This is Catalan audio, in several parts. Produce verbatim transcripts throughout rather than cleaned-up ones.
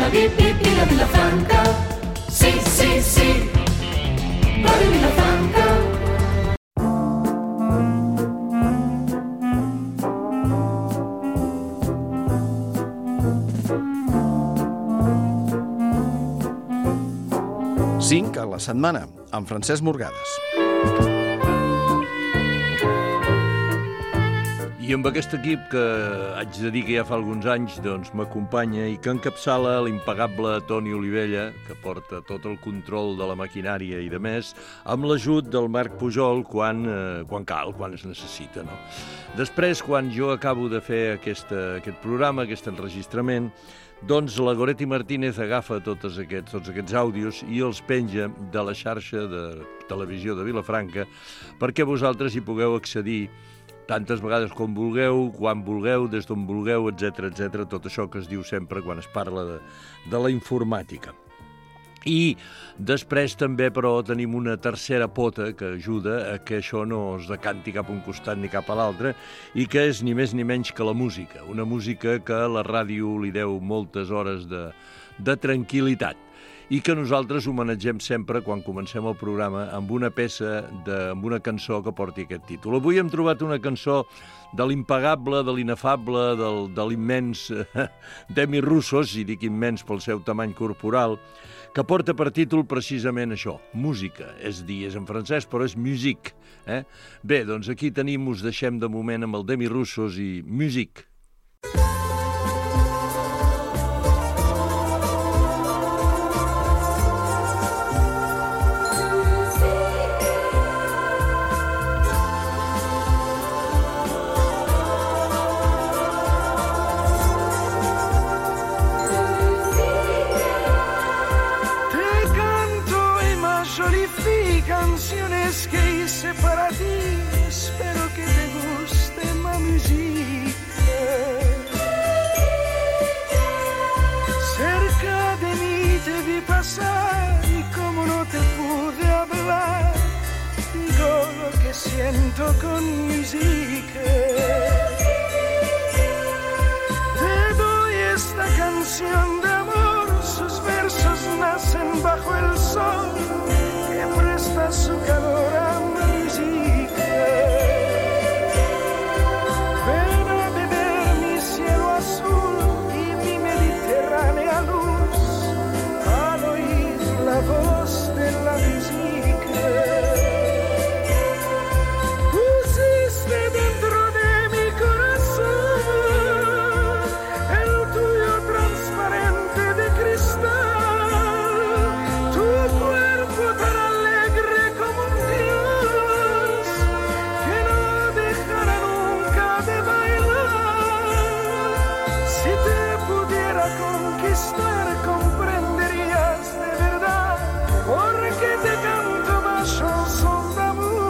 Vila, vi, vi, Vila, Vilafranca. Sí, sí, sí, Ràdio Vilafranca. cinc a la setmana, amb Francesc Morgades. I amb aquest equip que haig de dir que ja fa alguns anys doncs m'acompanya i que encapçala l'impagable Toni Olivella, que porta tot el control de la maquinària i de més, amb l'ajut del Marc Pujol quan, eh, quan cal, quan es necessita. No? Després, quan jo acabo de fer aquesta, aquest programa, aquest enregistrament, doncs la Goretti Martínez agafa tots aquests, tots aquests àudios i els penja de la xarxa de televisió de Vilafranca perquè vosaltres hi pugueu accedir tantes vegades com vulgueu, quan vulgueu, des d'on vulgueu, etcètera, etcètera, tot això que es diu sempre quan es parla de, de la informàtica. I després també, però, tenim una tercera pota que ajuda a que això no es decanti cap a un costat ni cap a l'altre i que és ni més ni menys que la música. Una música que la ràdio li deu moltes hores de, de tranquil·litat i que nosaltres homenatgem sempre quan comencem el programa amb una peça, de, amb una cançó que porti aquest títol. Avui hem trobat una cançó de l'impagable, de l'inefable, del, de l'immens Demi Russos, i dic immens pel seu tamany corporal, que porta per títol precisament això, música. És dir, és en francès, però és musique. Eh? Bé, doncs aquí tenim, us deixem de moment amb el Demi Russos i musique. Canciones que hice para ti, espero que te guste ma música. Cerca de mí te vi pasar y como no te pude hablar, digo lo que siento con música. Te doy esta canción de amor, sus versos nacen bajo el sol, presta su calor a mi música. Ven a beber mi cielo azul y mi mediterránea luz al oír la voz de la música. Pusiste dentro de mi corazón el tuyo transparente de cristal, tu cuerpo tan comprenderías de verdad porque te canto ma chanson d'amour.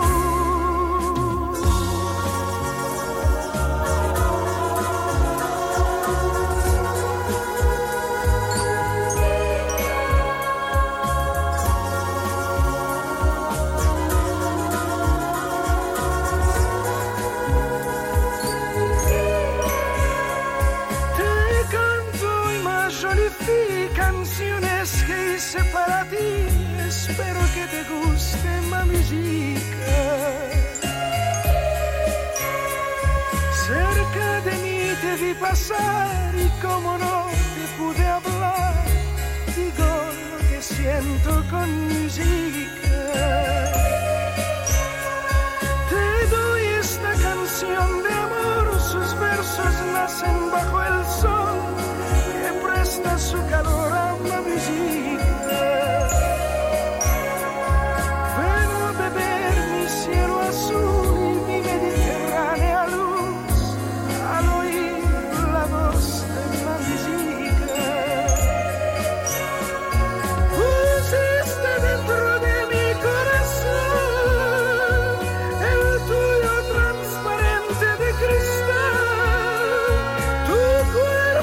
Canciones que hice para ti, espero que te guste ma música. Cerca de mí te vi pasar y como no te pude hablar, digo lo que siento con música. Te doy esta canción de amor, sus versos nacen bajo el sol, presta su calor a la música. Ven a beber mi cielo azul y mi mediterránea luz al oír la voz de la música. Pusiste dentro de mi corazón el tuyo transparente de cristal, tu cuerpo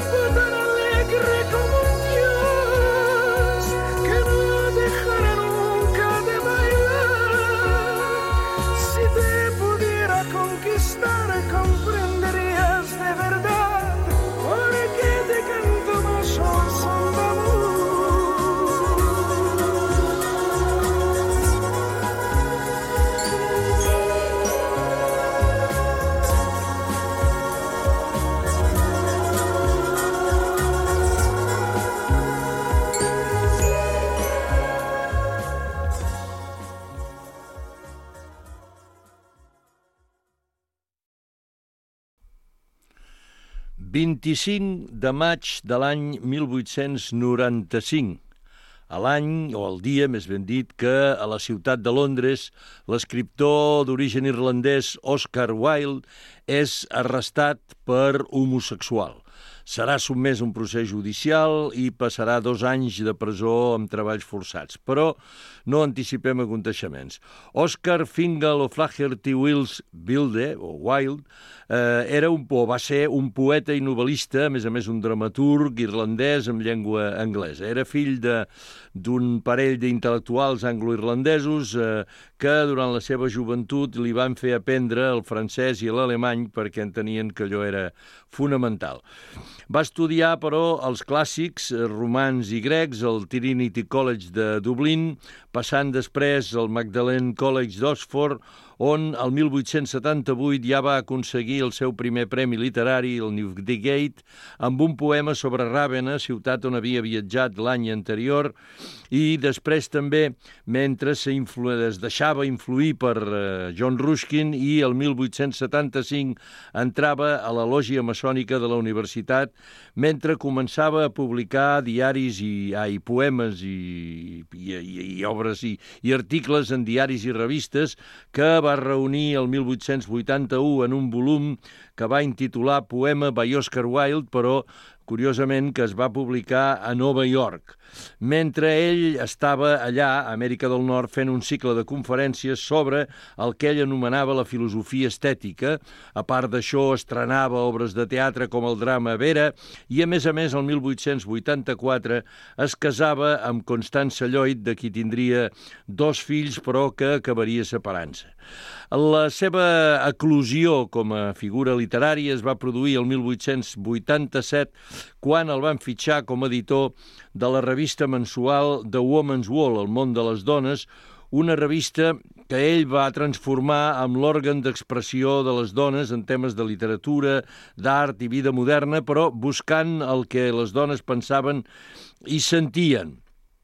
vint-i-cinc de maig de l'any mil vuit-cents noranta-cinc. A l'any, o al dia, més ben dit, que a la ciutat de Londres l'escriptor d'origen irlandès Oscar Wilde és arrestat per homosexual. Serà sotmès a un procés judicial i passarà dos anys de presó amb treballs forçats. Però no anticipem aconteixements. Oscar Fingal O'Flaherty Wills Wilde, o Wilde, eh, era un, o va ser un poeta i novel·lista, a més a més un dramaturg irlandès amb llengua anglesa. Era fill de d'un parell d'intel·lectuals anglo-irlandesos eh, que durant la seva joventut li van fer aprendre el francès i l'alemany perquè entenien que allò era fonamental. Va estudiar, però, els clàssics romans i grecs al Trinity College de Dublín, passant després al Magdalen College d'Oxford, on el mil vuit-cents setanta-vuit ja va aconseguir el seu primer premi literari, el Newdigate, amb un poema sobre Ravenna, ciutat on havia viatjat l'any anterior, i després també, mentre es deixava influir per John Ruskin, i el mil vuit-cents setanta-cinc entrava a la lògia maçònica de la universitat, mentre començava a publicar diaris i, ai, poemes i, i, i, i obres i, i articles en diaris i revistes que va reunir el mil vuit-cents vuitanta-u en un volum que va intitular Poema by Oscar Wilde, però curiosament que es va publicar a Nova York, mentre ell estava allà, a Amèrica del Nord, fent un cicle de conferències sobre el que ell anomenava la filosofia estètica. A part d'això, estrenava obres de teatre com el drama Vera i, a més a més, el mil vuit-cents vuitanta-quatre es casava amb Constança Lloyd, de qui tindria dos fills, però que acabaria separant-se. La seva eclosió com a figura literària es va produir el mil vuit-cents vuitanta-set, quan el van fitxar com a editor de la revista mensual The Woman's World, El món de les dones, una revista que ell va transformar en l'òrgan d'expressió de les dones en temes de literatura, d'art i vida moderna, però buscant el que les dones pensaven i sentien,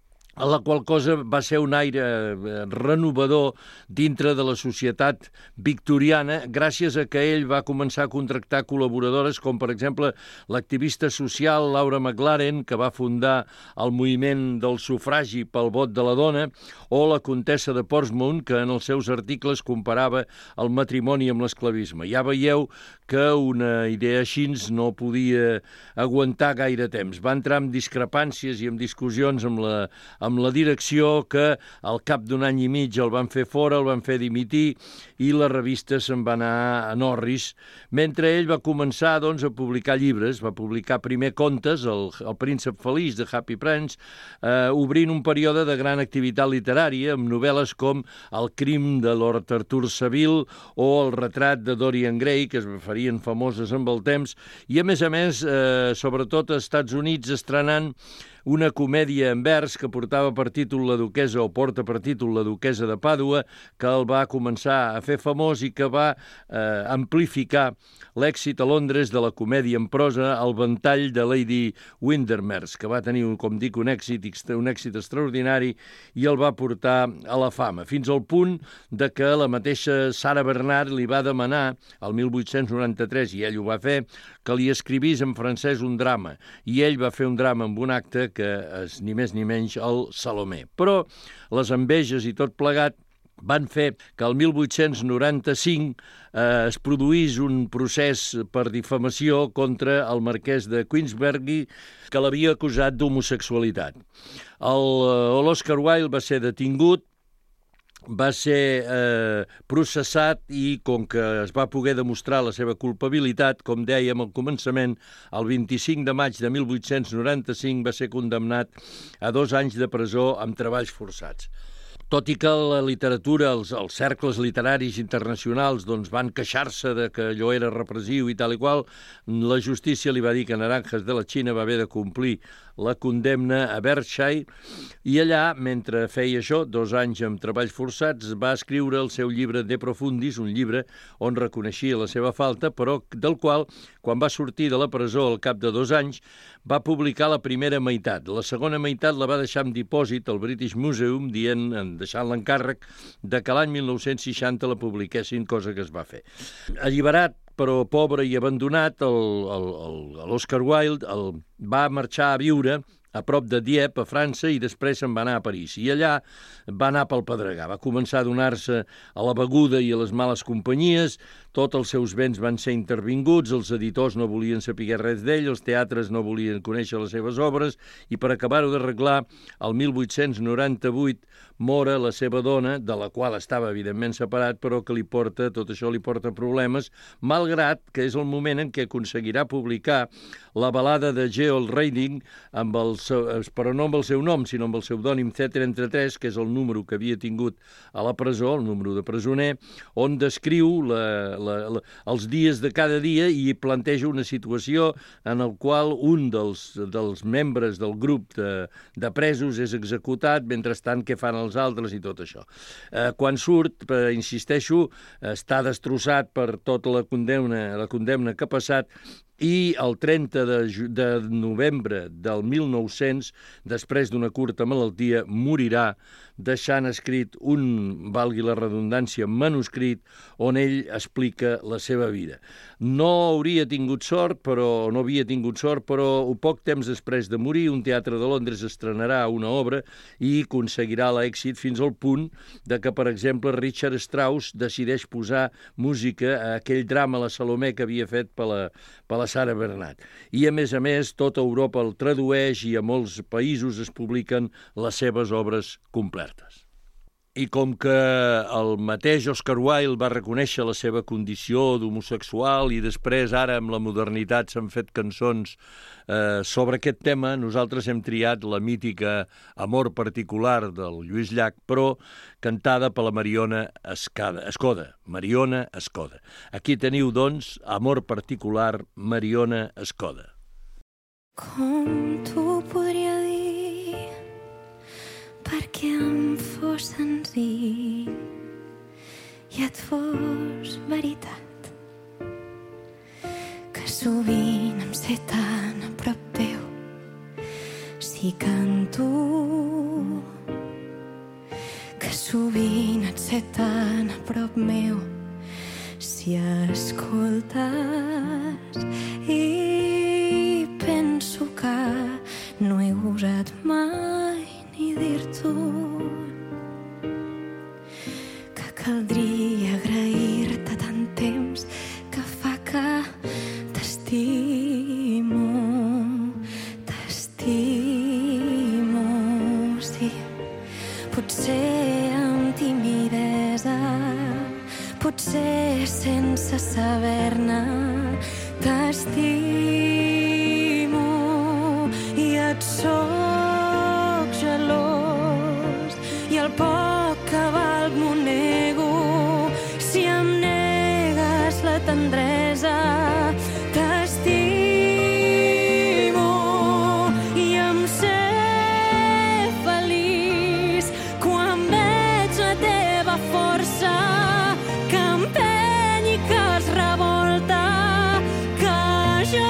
a la qual cosa va ser un aire renovador dintre de la societat victoriana, gràcies a que ell va començar a contractar col·laboradores com, per exemple, l'activista social Laura McLaren, que va fundar el moviment del sufragi pel vot de la dona, o la comtessa de Portsmouth, que en els seus articles comparava el matrimoni amb l'esclavisme. Ja veieu que una idea així no podia aguantar gaire temps. Va entrar en discrepàncies i en discussions amb la amb la direcció, que al cap d'un any i mig el van fer fora, el van fer dimitir i la revista se'n va anar a Norris, mentre ell va començar doncs, a publicar llibres. Va publicar primer contes, el, el príncep feliç de Happy Prince, eh, obrint un període de gran activitat literària amb novel·les com El crim de Lord Arthur Savile o El retrat de Dorian Gray, que es farien famoses amb el temps, i a més a més, eh, sobretot als Estats Units, estrenant una comèdia en vers que portava per títol La duquesa, o porta per títol La duquesa de Pàdua, que el va començar a fer famós i que va eh, amplificar l'èxit a Londres de la comèdia en prosa El ventall de Lady Windermere, que va tenir, com dic, un èxit, un èxit extraordinari i el va portar a la fama, fins al punt de que la mateixa Sarah Bernhardt li va demanar, el mil vuit-cents noranta-tres, i ell ho va fer, que li escrivís en francès un drama, i ell va fer un drama amb un acte que és ni més ni menys el Salomé. Però les enveges i tot plegat van fer que el mil vuit-cents noranta-cinc eh, es produís un procés per difamació contra el marquès de Queensberry, que l'havia acusat d'homosexualitat. L'Oscar Wilde va ser detingut, va ser eh, processat i, com que es va poder demostrar la seva culpabilitat, com dèiem al començament, el vint-i-cinc de maig de mil vuit-cents noranta-cinc va ser condemnat a dos anys de presó amb treballs forçats. Tot i que la literatura, els, els cercles literaris internacionals doncs, van queixar-se de que allò era repressiu i tal i qual, la justícia li va dir que Naranjas de la Xina va haver de complir la condemna a Berkshire, i allà, mentre feia això, dos anys amb treballs forçats, va escriure el seu llibre De Profundis, un llibre on reconeixia la seva falta, però del qual, quan va sortir de la presó al cap de dos anys, va publicar la primera meitat. La segona meitat la va deixar en dipòsit al British Museum, dient, deixant l'encàrrec de que l'any mil nou-cents seixanta la publiquessin, cosa que es va fer. Alliberat però pobre i abandonat, l'Oscar Wilde el va marxar a viure a prop de Dieppe, a França, i després se'n va anar a París. I allà va anar pel pedregar. Va començar a donar-se a la beguda i a les males companyies, tots els seus béns van ser intervinguts, els editors no volien saber res d'ell, els teatres no volien conèixer les seves obres, i per acabar-ho d'arreglar, el mil vuit-cents noranta-vuit mora la seva dona, de la qual estava evidentment separat, però que li porta, tot això li porta problemes, malgrat que és el moment en què aconseguirà publicar la balada de George Reading, amb el seu, però no amb el seu nom, sinó amb el pseudònim C trenta-tres, que és el número que havia tingut a la presó, el número de presoner, on descriu la, la, la, els dies de cada dia i planteja una situació en el qual un dels, dels membres del grup de, de presos és executat, mentrestant què fan els altres i tot això. Eh, quan surt, eh, insisteixo, està destrossat per tota la condemna, la condemna que ha passat, i el trenta de, de novembre del mil nou-cents, després d'una curta malaltia, morirà deixant escrit un, valgui la redundància, manuscrit on ell explica la seva vida. No hauria tingut sort, però no havia tingut sort, però poc temps després de morir, un teatre de Londres estrenarà una obra i aconseguirà l'èxit fins al punt de que, per exemple, Richard Strauss decideix posar música a aquell drama, la Salomé, que havia fet per la, per la Sara Bernat. I, a més a més, tota Europa el tradueix i a molts països es publiquen les seves obres completes. I com que el mateix Oscar Wilde va reconèixer la seva condició d'homosexual i després, ara, amb la modernitat, s'han fet cançons eh, sobre aquest tema, nosaltres hem triat la mítica Amor particular del Lluís Llach, però cantada per la Mariona Escada, Escoda. Mariona Escoda. Aquí teniu, doncs, Amor particular, Mariona Escoda. Com t'ho podria dir perquè em fos senzill i et fos veritat que sovint em sé tan a prop teu si canto, que sovint et sé tan a prop meu si escoltes, i penso que no he gosat mai ni dir-t'ho que caldria agrair-te tant temps que fa que t'estimo, t'estimo, sí. Potser amb timidesa, potser sense saber-ne, t'estimo i et soc gelós i el poc que valc m'ho nego si em negues la tendresa. T'estimo i em sé feliç quan veig la teva força que empeny i que es revolta, que jo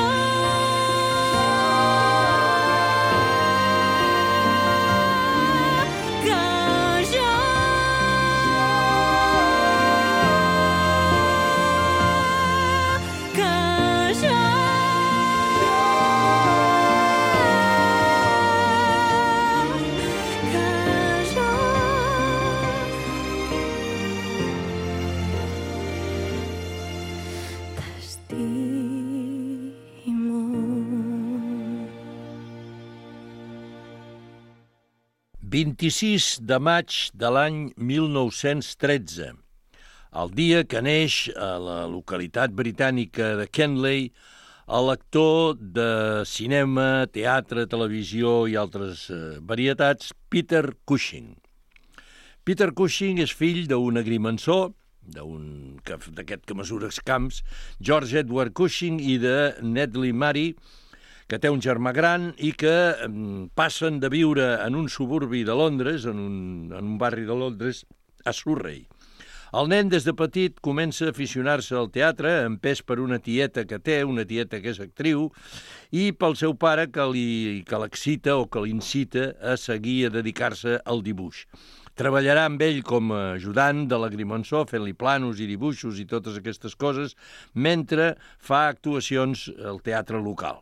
vint-i-sis de maig de l'any mil nou-cents tretze, el dia que neix a la localitat britànica de Kenley l'actor de cinema, teatre, televisió i altres eh, varietats, Peter Cushing. Peter Cushing és fill d'un agrimensor, d'un d'aquest que mesura els camps, George Edward Cushing, i de Nedley Mary, que té un germà gran i que passen de viure en un suburbi de Londres, en un, en un barri de Londres, a Surrey. El nen, des de petit, comença a aficionar-se al teatre, empès per una tieta que té, una tieta que és actriu, i pel seu pare que li, que l'excita o que l'incita a seguir a dedicar-se al dibuix. Treballarà amb ell com a ajudant de l'agrimensor, fent-li planos i dibuixos i totes aquestes coses, mentre fa actuacions al teatre local.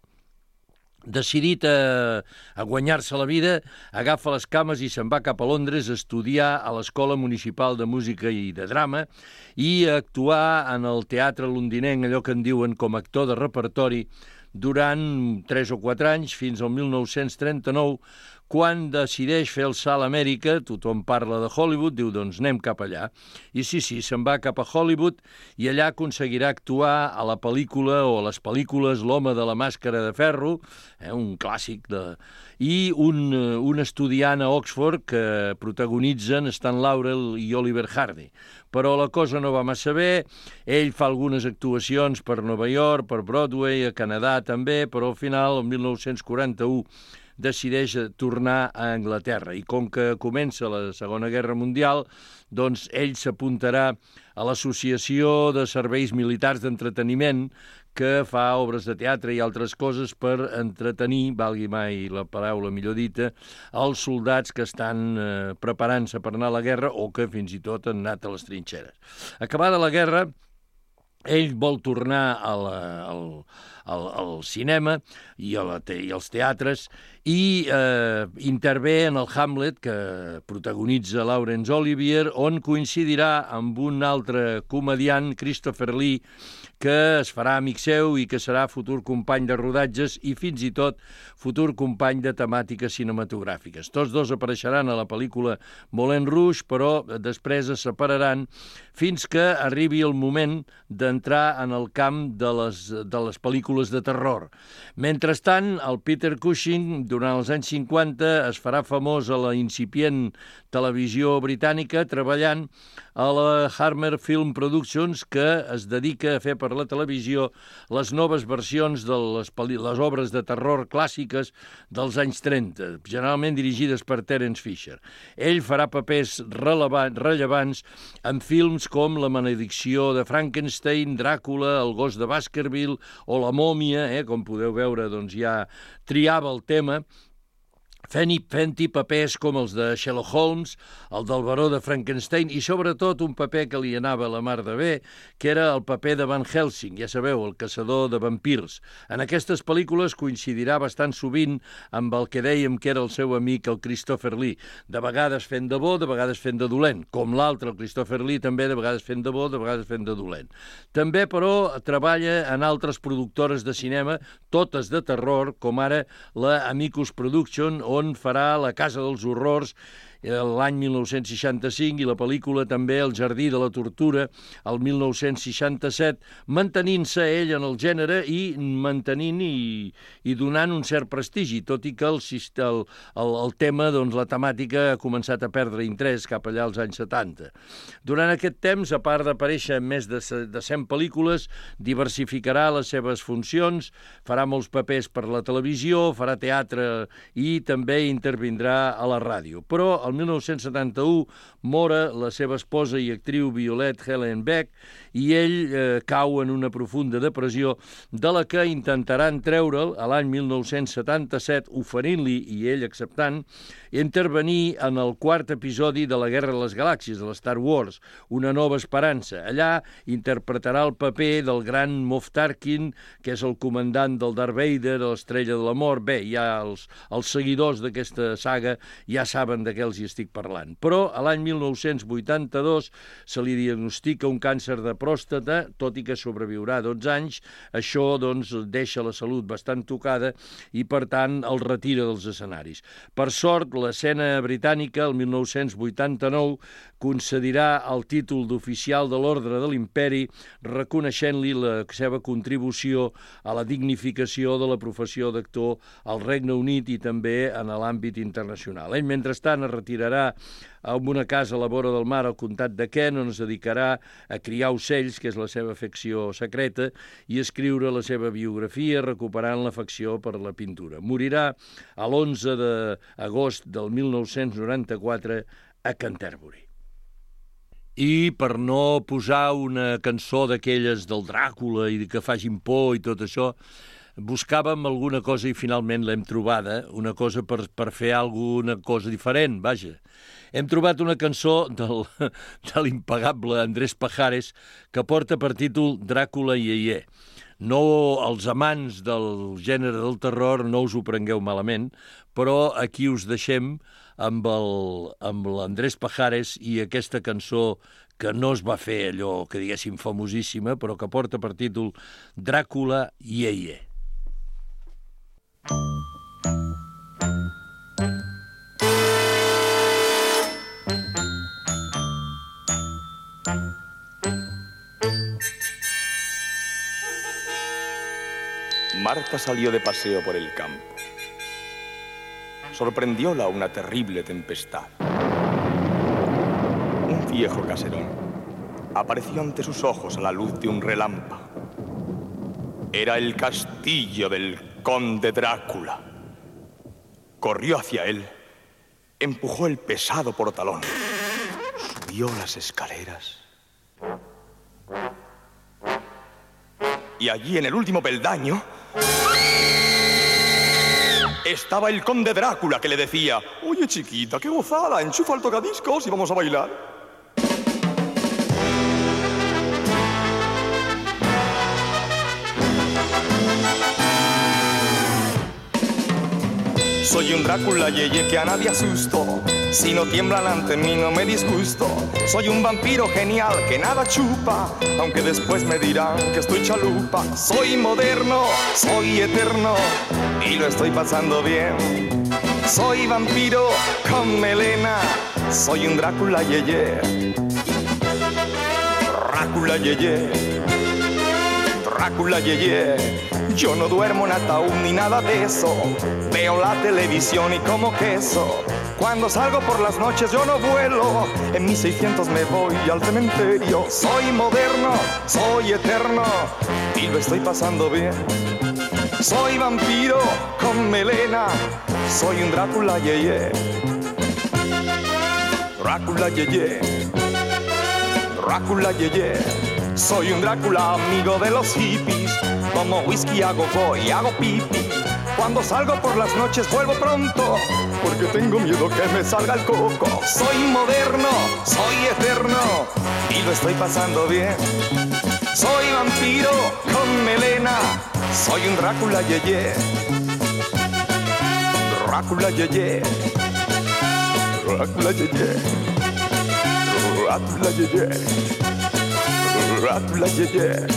Decidit a, a guanyar-se la vida, agafa les cames i se'n va cap a Londres a estudiar a l'Escola Municipal de Música i de Drama i a actuar en el teatre londinenc, allò que en diuen com a actor de repertori, durant tres o quatre anys, fins al mil nou-cents trenta-nou, quan decideix fer el salt a Amèrica. Tothom parla de Hollywood, diu, doncs anem cap allà. I sí, sí, se'n va cap a Hollywood i allà aconseguirà actuar a la pel·lícula o a les pel·lícules L'home de la màscara de ferro, eh, un clàssic, de... i un, un estudiant a Oxford que protagonitzen Stan Laurel i Oliver Hardy. Però la cosa no va massa bé, ell fa algunes actuacions per Nova York, per Broadway, a Canadà també, però al final, el mil nou-cents quaranta-u, decideix tornar a Anglaterra. I com que comença la Segona Guerra Mundial, doncs ell s'apuntarà a l'Associació de Serveis Militars d'Entreteniment, que fa obres de teatre i altres coses per entretenir, valgui mai la paraula millor dita, els soldats que estan eh, preparant-se per anar a la guerra o que fins i tot han anat a les trinxeres. Acabada la guerra, ell vol tornar a la, al, al, al cinema i, a la te, i als teatres i eh, intervé en el Hamlet, que protagonitza Laurence Olivier, on coincidirà amb un altre comediant, Christopher Lee, que es farà amic seu i que serà futur company de rodatges i fins i tot futur company de temàtiques cinematogràfiques. Tots dos apareixeran a la pel·lícula Moulin Rouge, però després es separaran fins que arribi el moment d'entrar en el camp de les, de les pel·lícules de terror. Mentrestant, el Peter Cushing, durant els anys cinquanta, es farà famós a la incipient televisió britànica treballant a la Hammer Film Productions, que es dedica a fer per la televisió les noves versions de les, les obres de terror clàssiques dels anys trenta, generalment dirigides per Terence Fisher. Ell farà papers rellevants en films com La maledicció de Frankenstein, Dràcula, El gos de Baskerville o La mòmia, eh, com podeu veure, doncs ja triava el tema, fent-hi fent papers com els de Sherlock Holmes, el del baró de Frankenstein i sobretot un paper que li anava a la mar de bé, que era el paper de Van Helsing, ja sabeu, el caçador de vampirs. En aquestes pel·lícules coincidirà bastant sovint amb el que dèiem que era el seu amic, el Christopher Lee, de vegades fent de bo, de vegades fent de dolent, com l'altre, el Christopher Lee, també de vegades fent de bo, de vegades fent de dolent. També, però, treballa en altres productores de cinema, totes de terror, com ara la Amicus Production, on farà La casa dels horrors l'any mil nou-cents seixanta-cinc i la pel·lícula també El jardí de la tortura el mil nou-cents seixanta-set, mantenint-se ell en el gènere i mantenint i, i donant un cert prestigi, tot i que el, el, el, el tema, doncs la temàtica ha començat a perdre interès cap allà als anys setanta. Durant aquest temps, a part d'aparèixer en més de, de cent pel·lícules, diversificarà les seves funcions, farà molts papers per la televisió, farà teatre i també intervindrà a la ràdio. Però el mil nou-cents setanta-u mora la seva esposa i actriu Violet Helen Beck i ell eh, cau en una profunda depressió de la que intentaran treure'l a l'any mil nou-cents setanta-set, oferint-li, i ell acceptant, intervenir en el quart episodi de la Guerra de les Galàxies, de la Star Wars, Una nova esperança. Allà interpretarà el paper del gran Moff Tarkin, que és el comandant del Darth Vader, de l'Estrella de la Mort. Bé, ja els, els seguidors d'aquesta saga ja saben de què els hi estic parlant. Però a l'any mil nou-cents vuitanta-dos se li diagnostica un càncer de pròstata, tot i que sobreviurà dotze anys. Això, doncs, deixa la salut bastant tocada i, per tant, el retira dels escenaris. Per sort, l'escena britànica, el mil nou-cents vuitanta-nou, concedirà el títol d'oficial de l'Ordre de l'Imperi, reconeixent-li la seva contribució a la dignificació de la professió d'actor al Regne Unit i també en l'àmbit internacional. Ell, mentrestant, es retirarà en una casa a la vora del mar al comtat de Kent, on es dedicarà a criar ocells, que és la seva afecció secreta, i escriure la seva biografia, recuperant l'afecció per la pintura. Morirà a l'onze d'agost del mil nou-cents noranta-quatre a Canterbury. I per no posar una cançó d'aquelles del Dràcula i que facin por i tot això, buscàvem alguna cosa i finalment l'hem trobada, una cosa per, per fer alguna cosa diferent, vaja. Hem trobat una cançó del, de l'impagable Andrés Pajares que porta per títol Dràcula Yeye. No, els amants del gènere del terror no us ho prengueu malament, però aquí us deixem amb el, amb l'Andrés Pajares i aquesta cançó que no es va fer allò que diguéssim famosíssima, però que porta per títol Dràcula Yeye. Marta salió de paseo por el campo. Sorprendióla una terrible tempestad. Un viejo caserón apareció ante sus ojos a la luz de un relámpago. Era el castillo del conde Drácula. Corrió hacia él, empujó el pesado portalón, subió las escaleras. Y allí, en el último peldaño, estaba el conde Drácula, que le decía: oye, chiquita, qué gozada, enchufa el tocadiscos y vamos a bailar. Soy un Drácula yeye que a nadie asusto. Si no tiemblan ante mí no me disgusto. Soy un vampiro genial que nada chupa, aunque después me dirán que estoy chalupa. Soy moderno, soy eterno y lo estoy pasando bien. Soy vampiro con melena, soy un Drácula yeye. Drácula yeye, Drácula yeye. Yo no duermo en ataúd ni nada de eso. Veo la televisión y como queso. Cuando salgo por las noches yo no vuelo. En mis seiscientos me voy al cementerio. Soy moderno, soy eterno y lo estoy pasando bien. Soy vampiro con melena, soy un Drácula yeye. Drácula yeye, Drácula yeye. Soy un Drácula amigo de los hippies. Como whisky hago voy, hago pipi. Cuando salgo por las noches vuelvo pronto, porque tengo miedo que me salga el coco. Soy moderno, soy eterno y lo estoy pasando bien. Soy vampiro con melena, soy un Drácula yeye. Drácula yeye, Drácula yeye, Drácula yeye, Drácula yeye.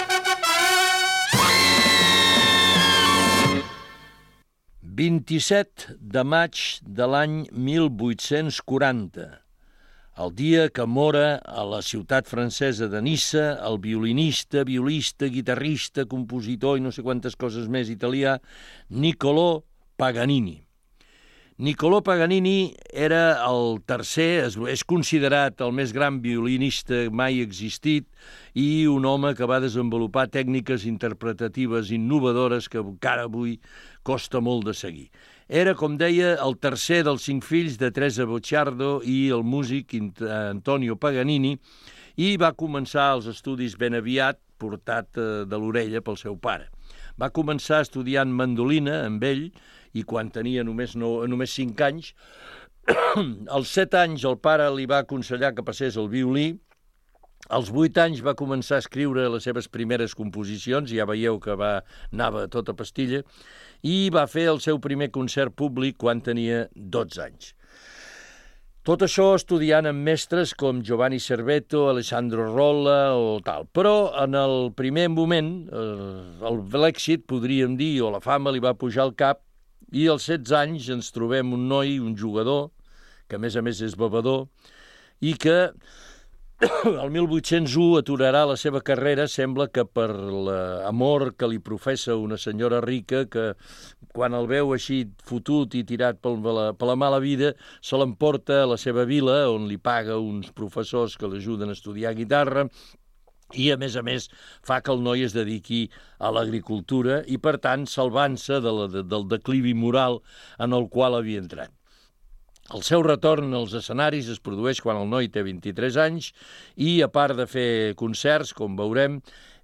vint-i-set de maig de l'any mil vuit-cents quaranta, el dia que mora a la ciutat francesa de Niça el violinista, violista, guitarrista, compositor i no sé quantes coses més italià, Niccolò Paganini. Niccolò Paganini era el tercer, és considerat el més gran violinista mai existit i un home que va desenvolupar tècniques interpretatives innovadores que encara avui costa molt de seguir. Era, com deia, el tercer dels cinc fills de Teresa Bocciardo i el músic Antonio Paganini i va començar els estudis ben aviat, portat de l'orella pel seu pare. Va començar estudiant mandolina amb ell i quan tenia només, no, només cinc anys, als set anys el pare li va aconsellar que passés al violí, als vuit anys va començar a escriure les seves primeres composicions, ja veieu que va, anava a tota pastilla, i va fer el seu primer concert públic quan tenia dotze anys. Tot això estudiant amb mestres com Giovanni Servetto, Alessandro Rolla o tal. Però en el primer moment eh, l'èxit, podríem dir, o la fama li va pujar al cap i als setze anys ens trobem un noi, un jugador, que a més a més és bevedor, i que el mil vuit-cents u aturarà la seva carrera, sembla que per l'amor que li professa una senyora rica que quan el veu així fotut i tirat per la, per la mala vida se l'emporta a la seva vila on li paga uns professors que l'ajuden a estudiar guitarra i a més a més fa que el noi es dediqui a l'agricultura i per tant salvant-se de la, de, del declivi moral en el qual havia entrat. El seu retorn als escenaris es produeix quan el noi té vint-i-tres anys i, a part de fer concerts, com veurem,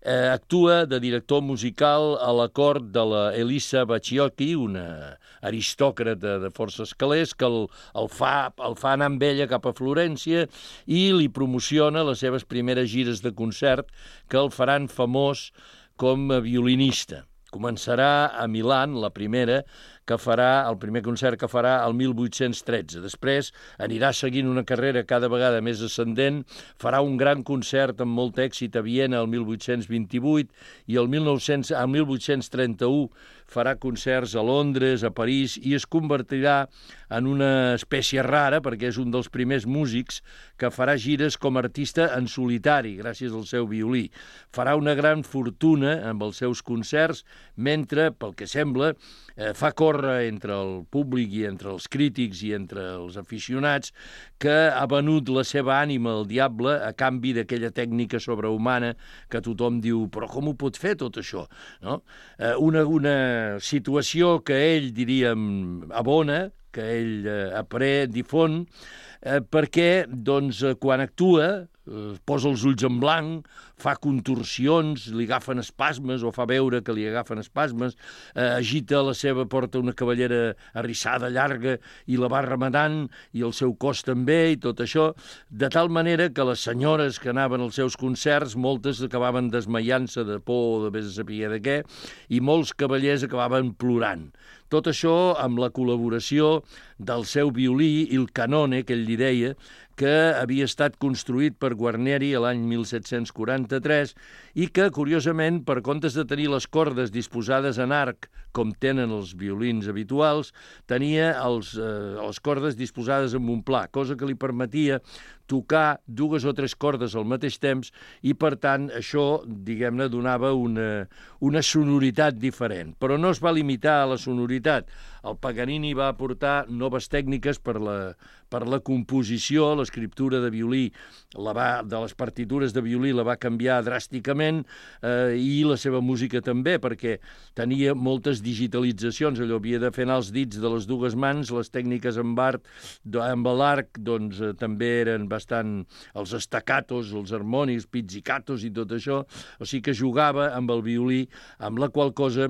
Eh, actua de director musical a la cort de la Elisa Bacciocchi, una aristòcrata de forces calés, que el, el, fa, el fa anar amb ella cap a Florència i li promociona les seves primeres gires de concert que el faran famós com a violinista. Començarà a Milan, la primera, que farà, el primer concert que farà el mil vuit-cents tretze. Després anirà seguint una carrera cada vegada més ascendent, farà un gran concert amb molt èxit a Viena el mil vuit-cents vint-i-vuit i el mil nou-cents, el mil vuit-cents trenta-u farà concerts a Londres, a París, i es convertirà en una espècie rara, perquè és un dels primers músics que farà gires com a artista en solitari, gràcies al seu violí. Farà una gran fortuna amb els seus concerts, mentre, pel que sembla, eh, fa córrer entre el públic i entre els crítics i entre els aficionats que ha venut la seva ànima al diable a canvi d'aquella tècnica sobrehumana que tothom diu, però com ho pot fer tot això? No? Eh, una, una situació que ell, diríem, abona, que ell eh, aprèn, difon, eh, perquè doncs, quan actua, eh, posa els ulls en blanc, fa contorsions, li agafen espasmes o fa veure que li agafen espasmes, eh, agita la seva, porta una cabellera arrissada, llarga, i la va remenant, i el seu cos també, i tot això, de tal manera que les senyores que anaven als seus concerts, moltes acabaven desmaiant-se de por o de vés a saber de què, i molts cavallers acabaven plorant. Tot això amb la col·laboració del seu violí, il canone, que ell li deia, que havia estat construït per Guarneri l'any mil set-cents quaranta-tres i que, curiosament, per comptes de tenir les cordes disposades en arc, com tenen els violins habituals, tenia els, eh, les cordes disposades en un pla, cosa que li permetia tocar dues o tres cordes al mateix temps i, per tant, això, diguem-ne, donava una, una sonoritat diferent. Però no es va limitar a la sonoritat. El Paganini va aportar noves tècniques per la, per la composició, l'escriptura de violí, la va, de les partitures de violí la va canviar dràsticament eh, i la seva música també, perquè tenia moltes digitalitzacions, allò havia de fer anar els dits de les dues mans, les tècniques amb art, amb l'arc, doncs eh, també eren bastant els staccatos, els harmònics, pizzicatos i tot això, o sigui que jugava amb el violí, amb la qual cosa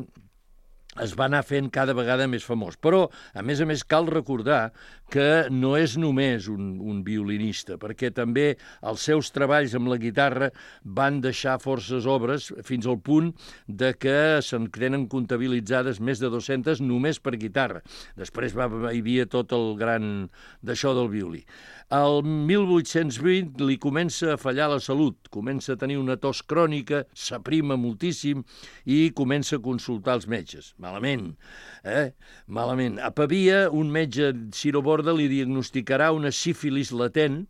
es va anar fent cada vegada més famós. Però, a més a més, cal recordar que no és només un, un violinista, perquè també els seus treballs amb la guitarra van deixar forces obres fins al punt de que se'n tenen comptabilitzades més de dues-centes només per guitarra. Després va, hi havia tot el gran d'això del violí. El mil vuit-cents vint li comença a fallar la salut, comença a tenir una tos crònica, s'aprima moltíssim i comença a consultar els metges. Malament, eh? Malament. A Pavia, un metge Siroborda li diagnosticarà una sífilis latent,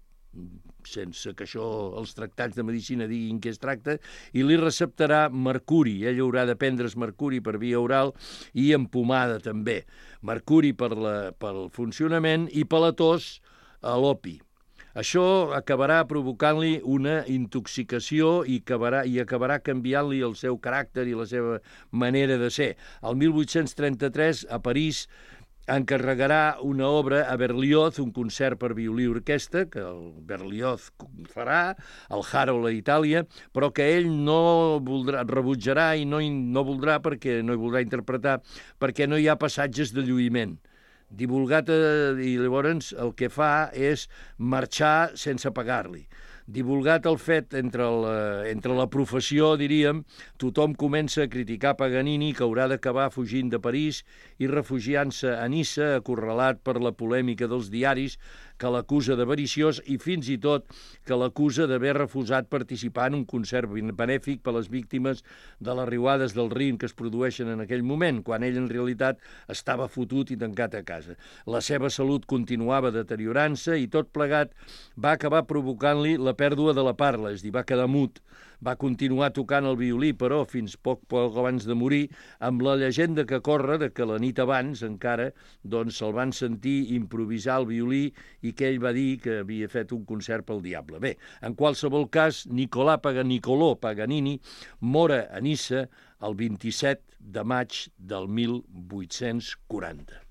sense que això els tractats de medicina diguin què es tracta, i li receptarà mercuri. Ell haurà de prendre's mercuri per via oral i en pomada també. Mercuri per la, pel funcionament i per la tos a l'opi. Això acabarà provocant-li una intoxicació i acabarà, i acabarà canviant-li el seu caràcter i la seva manera de ser. El mil vuit-cents trenta-tres, a París, encarregarà una obra a Berlioz, un concert per violí i orquestra, que el Berlioz farà, el Harold a Itàlia, però que ell no voldrà, rebutjarà i no, no voldrà perquè no hi voldrà interpretar, perquè no hi ha passatges de lluïment. Divulgat, eh, i llavors el que fa és marxar sense pagar-li. Divulgat el fet entre la, entre la professió, diríem, tothom comença a criticar Paganini, que haurà d'acabar fugint de París i refugiant-se a Niça, acorralat per la polèmica dels diaris, que l'acusa d'avariciós i fins i tot que l'acusa d'haver refusat participar en un concert benèfic per a les víctimes de les riuades del Rin que es produeixen en aquell moment, quan ell en realitat estava fotut i tancat a casa. La seva salut continuava deteriorant-se i tot plegat va acabar provocant-li la pèrdua de la parla, és a dir, va quedar mut. Va continuar tocant el violí, però fins poc, poc abans de morir, amb la llegenda que corre de que la nit abans encara doncs se'l van sentir improvisar el violí i que ell va dir que havia fet un concert pel diable. Bé, en qualsevol cas, Nicolà Paganini, Niccolò Paganini mora a Niça el vint-i-set de maig del mil vuit-cents quaranta.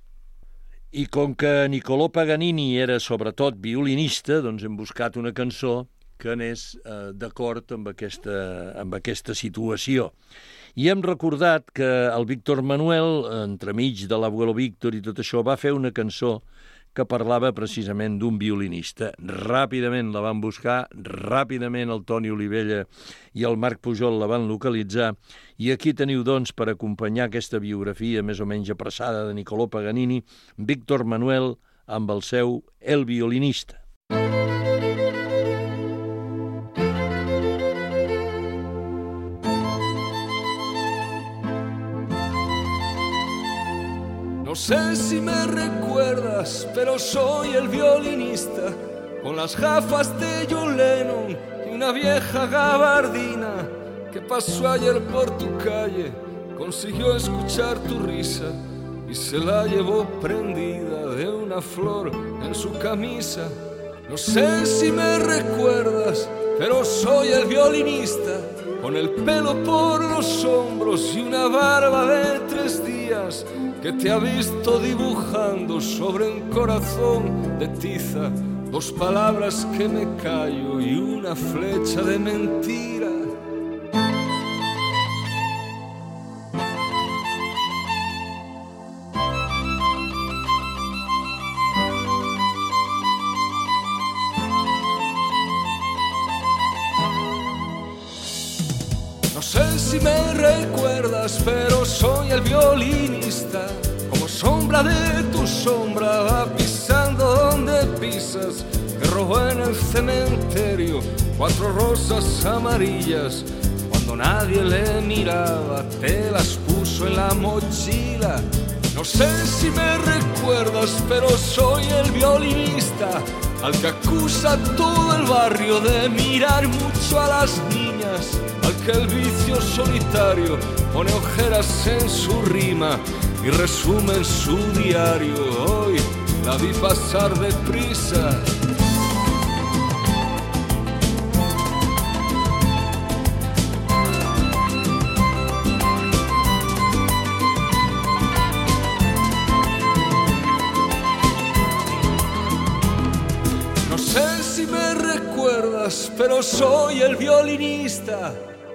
I com que Niccolò Paganini era sobretot violinista, doncs hem buscat una cançó que anés eh, d'acord amb aquesta, amb aquesta situació. I hem recordat que el Víctor Manuel, entremig de l'Abuelo Víctor i tot això, va fer una cançó que parlava precisament d'un violinista. Ràpidament la van buscar, ràpidament el Toni Olivella i el Marc Pujol la van localitzar, i aquí teniu, doncs, per acompanyar aquesta biografia més o menys apressada de Nicolò Paganini, Víctor Manuel amb el seu El violinista. No sé si me recuerdas, pero soy el violinista, con las gafas de John Lennon y una vieja gabardina, que pasó ayer por tu calle, consiguió escuchar tu risa y se la llevó prendida de una flor en su camisa. No sé si me recuerdas, pero soy el violinista, con el pelo por los hombros y una barba de tres días, que te ha visto dibujando sobre un corazón de tiza dos palabras que me callo y una flecha de mentira. No sé si me recuerdas, pero soy el violinista, como sombra de tu sombra va pisando donde pisas, que robó en el cementerio cuatro rosas amarillas, cuando nadie le miraba te las puso en la mochila. No sé si me recuerdas, pero soy el violinista, al que acusa todo el barrio de mirar mucho a las niñas, al que el vicio solitario pone ojeras en su rima y resume en su diario. Hoy la vi pasar deprisa. No sé si me recuerdas, pero soy el violinista.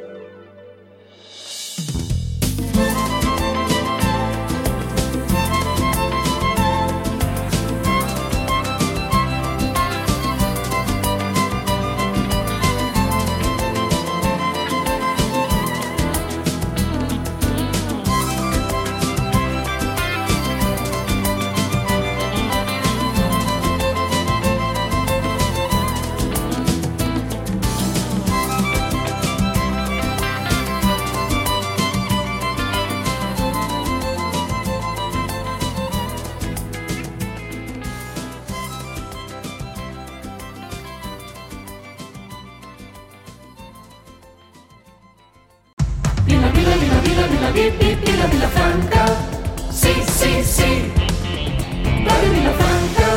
Vila, vila, vila, vila, vila, vila, vila, Vilafranca. Sí, sí, sí. Ràdio Vilafranca.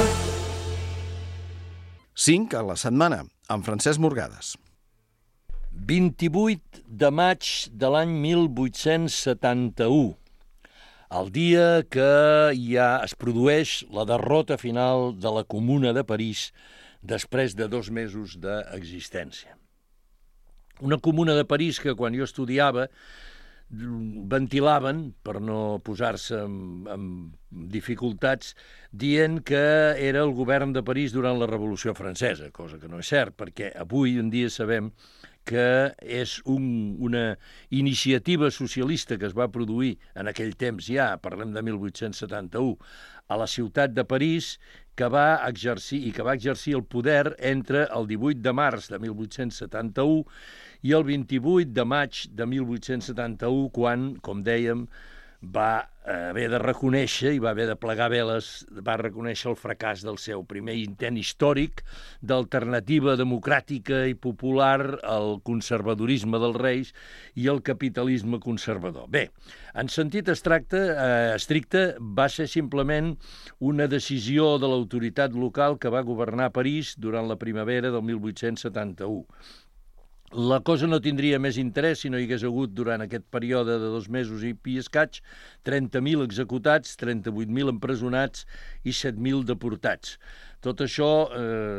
cinc a la setmana, amb Francesc Morgades. vint-i-vuit de maig de l'any mil vuit-cents setanta-u, el dia que ja es produeix la derrota final de la Comuna de París després de dos mesos d'existència. Una Comuna de París que, quan jo estudiava, ventilaven, per no posar-se en, en dificultats, dient que era el govern de París durant la Revolució Francesa, cosa que no és cert, perquè avui en dia sabem que és un, una iniciativa socialista que es va produir en aquell temps ja, parlem de mil vuit-cents setanta-u, a la ciutat de París, que va exercir i que va exercir el poder entre el divuit de març de mil vuit-cents setanta-u i el vint-i-vuit de maig de mil vuit-cents setanta-u, quan, com dèiem, va haver de reconèixer i va haver de plegar veles, va reconèixer el fracàs del seu primer intent històric d'alternativa democràtica i popular al conservadorisme dels reis i al capitalisme conservador. Bé, en sentit estricte, eh, estricte, va ser simplement una decisió de l'autoritat local que va governar París durant la primavera del mil vuit-cents setanta-u. La cosa no tindria més interès si no hi hagués hagut durant aquest període de dos mesos i escaig trenta mil executats, trenta-vuit mil empresonats i set mil deportats. Tot això eh,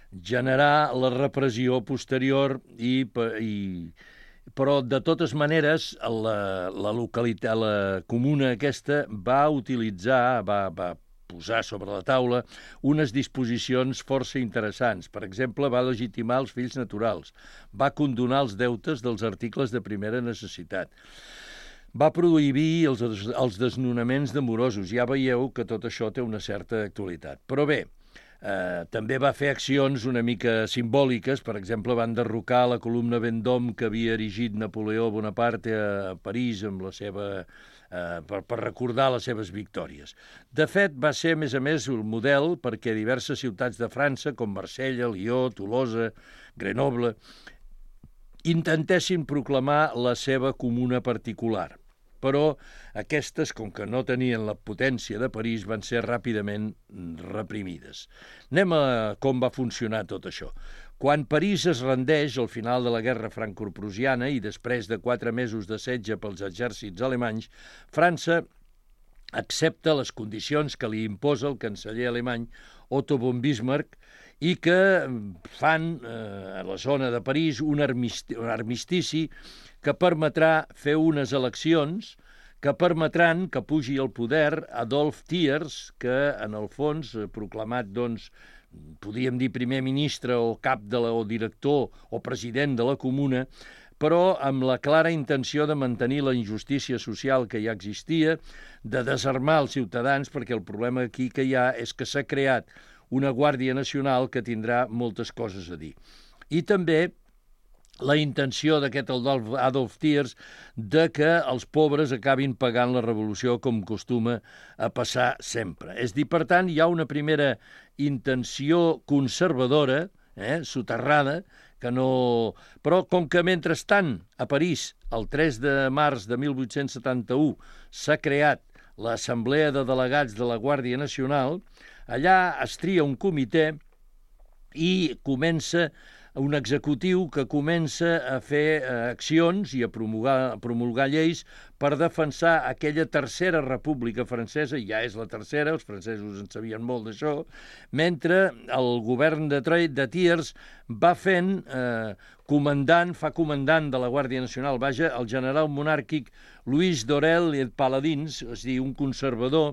generar la repressió posterior i... i però, de totes maneres, la, la localitat, la comuna aquesta va utilitzar, va, va posar sobre la taula unes disposicions força interessants. Per exemple, va legitimar els fills naturals, va condonar els deutes dels articles de primera necessitat, va prohibir els, els desnonaments de morosos. Ja veieu que tot això té una certa actualitat. Però bé, Eh, també va fer accions una mica simbòliques. Per exemple, van derrocar la columna Vendôme que havia erigit Napoleó Bonaparte a París amb la seva, eh, per, per recordar les seves victòries. De fet, va ser, a més a més, un model perquè diverses ciutats de França, com Marsella, Lió, Tolosa, Grenoble, intentessin proclamar la seva comuna particular. Però aquestes, com que no tenien la potència de París, van ser ràpidament reprimides. Anem a com va funcionar tot això. Quan París es rendeix al final de la guerra franco-prussiana i després de quatre mesos de setge pels exèrcits alemanys, França accepta les condicions que li imposa el canceller alemany Otto von Bismarck i que fan eh, a la zona de París un armistici, un armistici que permetrà fer unes eleccions que permetran que pugi al poder Adolf Thiers, que en el fons, proclamat, doncs, podríem dir primer ministre o cap de la, o director o president de la comuna, però amb la clara intenció de mantenir la injustícia social que ja existia, de desarmar els ciutadans, perquè el problema aquí que hi ha és que s'ha creat una Guàrdia Nacional que tindrà moltes coses a dir. I també la intenció d'aquest Adolf, Adolf Thiers de que els pobres acabin pagant la revolució com costuma a passar sempre. És dir, per tant, hi ha una primera intenció conservadora, eh, soterrada, que no... Però com que mentrestant a París, el tres de març de mil vuit-cents setanta-u, s'ha creat l'Assemblea de Delegats de la Guàrdia Nacional, allà es tria un comitè i comença un executiu que comença a fer eh, accions i a promulgar, a promulgar lleis per defensar aquella tercera república francesa, ja és la tercera, els francesos en sabien molt d'això, mentre el govern de, de Thiers va fent eh, comandant, fa comandant de la Guàrdia Nacional, vaja, el general monàrquic Louis Dorel et Paladins, és a dir, un conservador,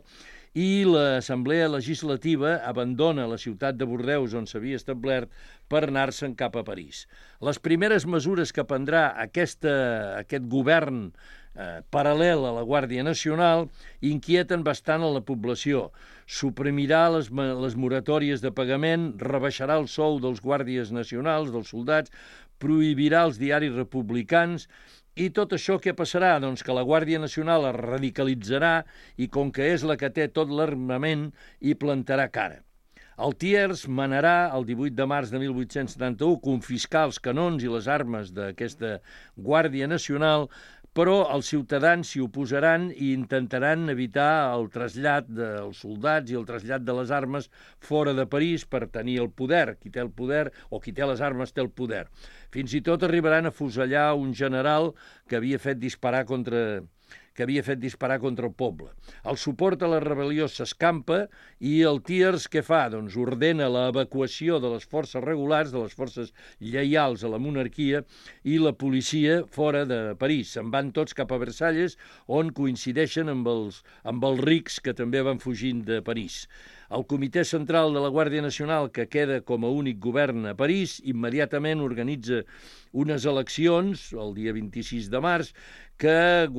i l'Assemblea Legislativa abandona la ciutat de Bordeus, on s'havia establert, per anar-se'n cap a París. Les primeres mesures que prendrà aquesta, aquest govern eh, paral·lel a la Guàrdia Nacional inquieten bastant a la població. Suprimirà les, les moratòries de pagament, rebaixarà el sou dels guàrdies nacionals, dels soldats, prohibirà els diaris republicans. I tot això què passarà? Doncs que la Guàrdia Nacional es radicalitzarà i, com que és la que té tot l'armament, hi plantarà cara. El Thiers manarà, el divuit de març de mil vuit-cents setanta-u, confiscar els canons i les armes d'aquesta Guàrdia Nacional, però els ciutadans s'hi oposaran i intentaran evitar el trasllat dels soldats i el trasllat de les armes fora de París per tenir el poder. Qui té el poder o qui té les armes té el poder. Fins i tot arribaran a fusellar un general que havia fet disparar contra... que havia fet disparar contra el poble. El suport a la rebel·lió s'escampa i el Thiers què fa? Doncs ordena l'evacuació de les forces regulars, de les forces lleials a la monarquia i la policia fora de París. Se'n van tots cap a Versalles, on coincideixen amb els, amb els rics que també van fugint de París. El Comitè Central de la Guàrdia Nacional, que queda com a únic govern a París, immediatament organitza unes eleccions, el dia vint-i-sis de març, que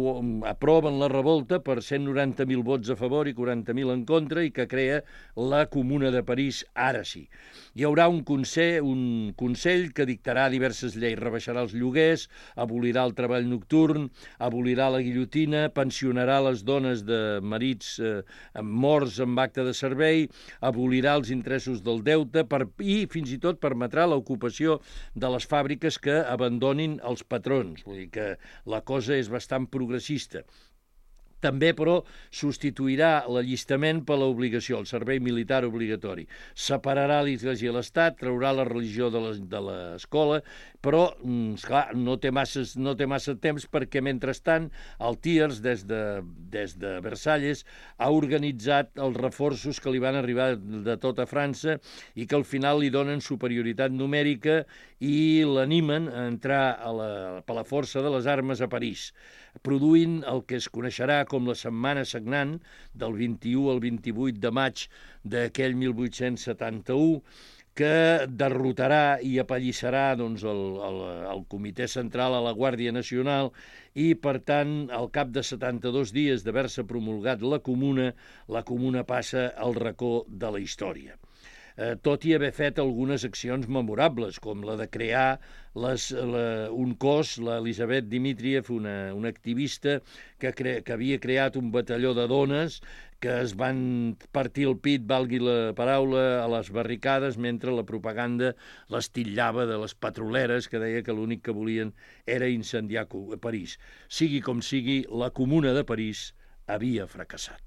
aproven la revolta per cent noranta mil vots a favor i quaranta mil en contra i que crea la Comuna de París, ara sí. Hi haurà un consell, un consell que dictarà diverses lleis, rebaixarà els lloguers, abolirà el treball nocturn, abolirà la guillotina, pensionarà les dones de marits eh, morts amb acte de servei, abolirà els interessos del deute per, i fins i tot permetrà l'ocupació de les fàbriques que abandonin els patrons. Vull dir que la cosa és bastant progressista. També, però, substituirà l'allistament per l'obligació, el servei militar obligatori. Separarà l'Església i l'Estat, traurà la religió de l'escola, però, esclar, no té massa, no té massa temps perquè, mentrestant, el Thiers, des de, des de Versalles, ha organitzat els reforços que li van arribar de tota França i que al final li donen superioritat numèrica i l'animen a entrar a la, per la força de les armes a París, produint el que es coneixerà com la Setmana Sagnant del vint-i-u al vint-i-vuit de maig d'aquell mil vuit-cents setanta-u, que derrotarà i apallissarà doncs, el, el, el Comitè Central a la Guàrdia Nacional i, per tant, al cap de setanta-dos dies d'haver-se promulgat la Comuna, la Comuna passa al racó de la història. Eh, tot i haver fet algunes accions memorables, com la de crear les, la, un cos, l'Elisabet Dimitriev, una, una activista que, cre, que havia creat un batalló de dones que es van partir el pit, valgui la paraula, a les barricades, mentre la propaganda les titllava de les petroleres, que deia que l'únic que volien era incendiar París. Sigui com sigui, la Comuna de París havia fracassat.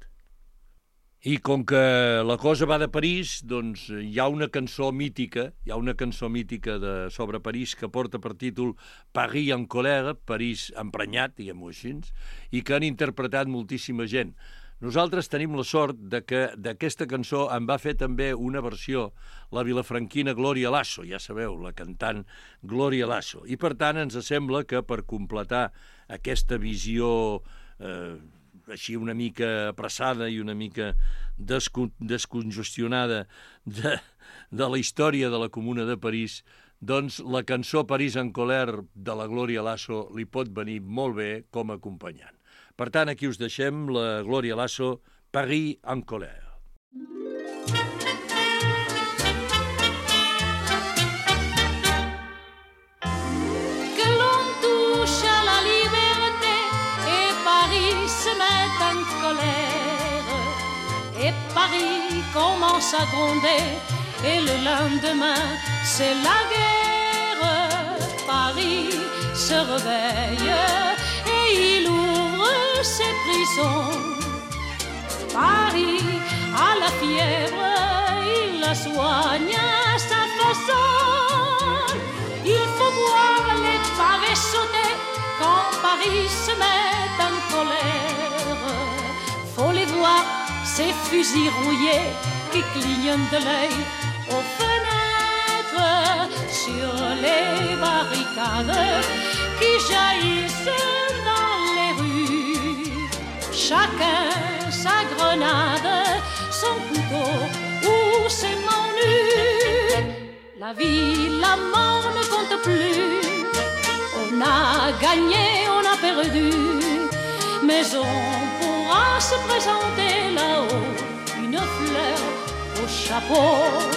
I com que la cosa va de París, doncs hi ha una cançó mítica, hi ha una cançó mítica de, sobre París que porta per títol Paris en colère, París emprenyat, diguem-ho així, i que han interpretat moltíssima gent. Nosaltres tenim la sort de que d'aquesta cançó en va fer també una versió la vilafranquina Gloria Lasso, ja sabeu, la cantant Gloria Lasso. I per tant ens sembla que per completar aquesta visió eh, així una mica apressada i una mica desco descongestionada de, de la història de la Comuna de París, doncs la cançó Paris en colère de la Gloria Lasso li pot venir molt bé com a acompanyant. Per tant, aquí us deixem la Gloria Lasso, Paris en colère. Que l'on touche à la liberté et Paris se met en colère et Paris commence à gronder et le lendemain c'est la guerre. Paris se réveille et il ouvre ses prisons. Paris a la fièvre, il la soigne à sa façon. Il faut voir les pavés sauter quand Paris se met en colère. Faut les voir, ces fusils rouillés qui clignotent de l'œil aux fenêtres, sur les barricades qui jaillissent dans les rues. Chacun sa grenade, son couteau ou ses mains nues. La vie, la mort ne compte plus. On a gagné, on a perdu, mais on pourra se présenter là-haut, une fleur au chapeau.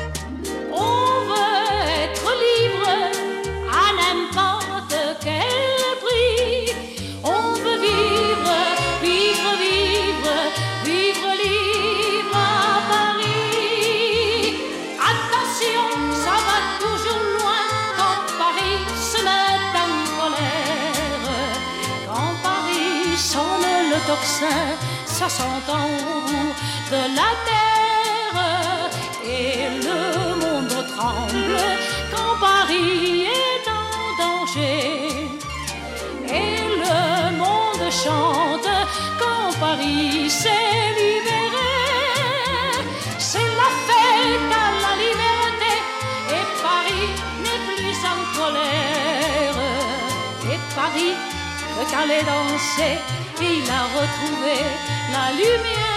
On veut être libre à n'importe quel prix. On veut vivre, vivre, vivre, vivre libre à Paris. Attention, ça va toujours loin quand Paris se met en colère. Quand Paris sonne le tocsin, ça s'entend au bout de la terre. Et le monde tremble quand Paris est en danger. Et le monde chante quand Paris s'est libéré. C'est la fête à la liberté et Paris n'est plus en colère. Et Paris veut aller danser, il a retrouvé la lumière.